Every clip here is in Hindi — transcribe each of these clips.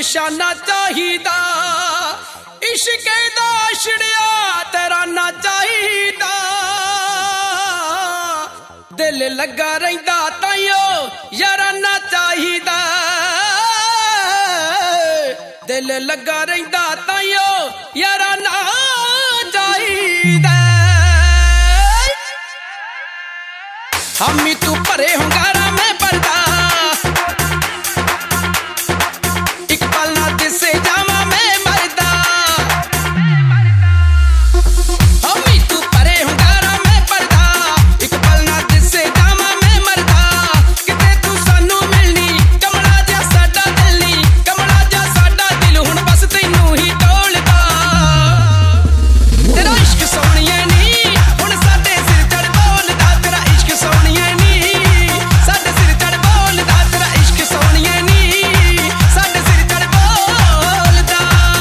निशाना चाहिदा इश्क दा छड़िया तेरा ना चाहिदा दिल लगा रहिंदा ताइयो यारा ना चाहिदा दिल लगा रहिंदा ताइयो यारा ना चाहिदा हमी तू परे होंगारा मैं पर्दा एक पल ना दिसे जावा मैं मरदा हमी तू परे होंगारा मैं पर्दा एक पल ना दिसे जावा मैं मरदा किते तू सानू मिलनी कमला जा साडा दिल नी कमला जा साडा दिल हुण बस तैनू ही टोलदा तेरा इश्क सोहणिए नी हुण साडे सिर चढ़ बोलदा तेरा इश्क सोहणिए नी साडे सिर चढ़ बोलदा तेरा इश्क सोहणिए नी साडे सिर चढ़ बोलदा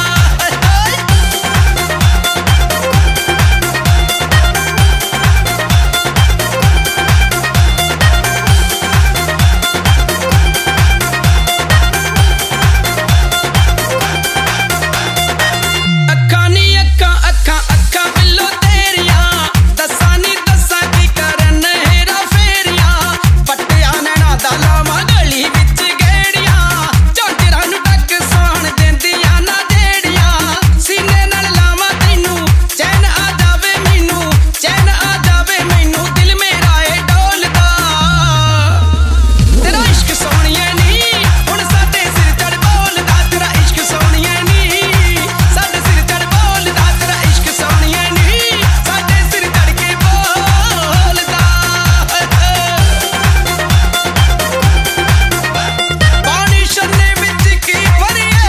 अक्खां नी अक्खां अक्खां अक्खां बिल्लो तेरियां दस्सां नी दस्सां की करन हेरा फेरियां पट्टिया नैना दा लावां गली विच गेड़ियां झांजरां नू टक सोहण देंदियां ना जेड़ियां सीने नाल लावां तैनू चैन आ जावे मैनू चैन आ जावे मैनू दिल मेरा ए डोलदा तेरा इश्क सोहणिए नी हुण साडे सिर चढ़ बोलदा तेरा इश्क सोहणिए नी साडे सिर चढ़ बोलदा तेरा इश्क सोहणिए नी साडे सिर चढ़ के बोलदा पानी छन्ने विच की भरिए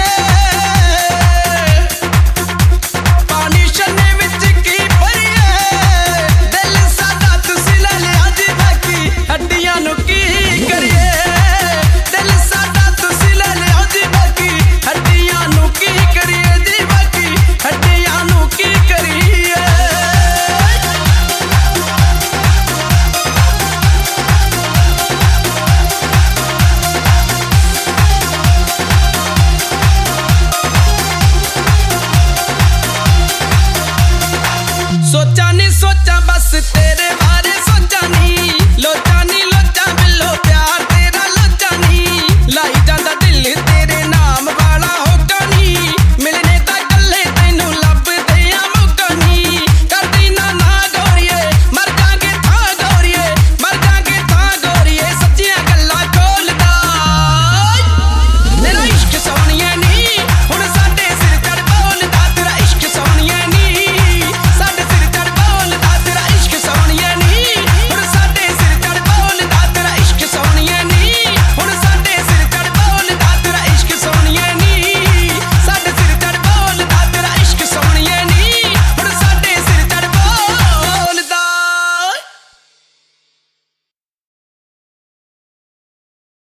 पानी छन्ने विच की भरिए दिल साडा तुसीं ले लिया जी बाकी हड्डियां नू की करिए दिल साडा तुसीं ले लिया जी बाकी हड्डियां नू की करिए जी बाकी हड्डियां नू की करिए सोचा नी